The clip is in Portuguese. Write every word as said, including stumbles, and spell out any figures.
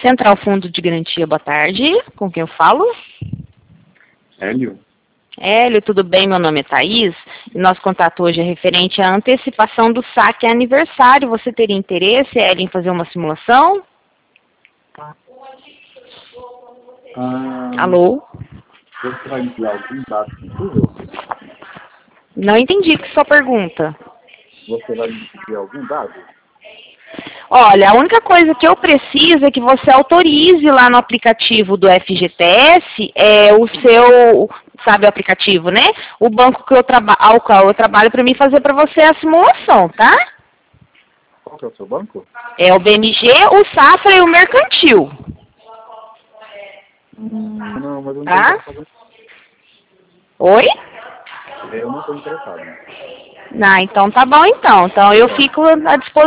Central Fundo de Garantia, boa tarde. Com quem eu falo? Hélio? Hélio, tudo bem? Meu nome é Thaís. E nosso contato hoje é referente à antecipação do saque aniversário. Você teria interesse, Hélio, em fazer uma simulação? Ah, Alô? você vai enviar algum dado sensível? Não entendi que sua pergunta. Você vai enviar algum dado? Olha, a única coisa que eu preciso é que você autorize lá no aplicativo do F G T S é, o seu, sabe o aplicativo, né? O banco que eu traba ao qual eu trabalho para mim fazer para você a simulação, tá? Qual que é o seu banco? É o B M G, o Safra e o Mercantil. Hum, não, mas eu não Tá? estou interessado. Oi? Eu não estou interessado. Ah, então tá bom então. Então eu fico à disposição.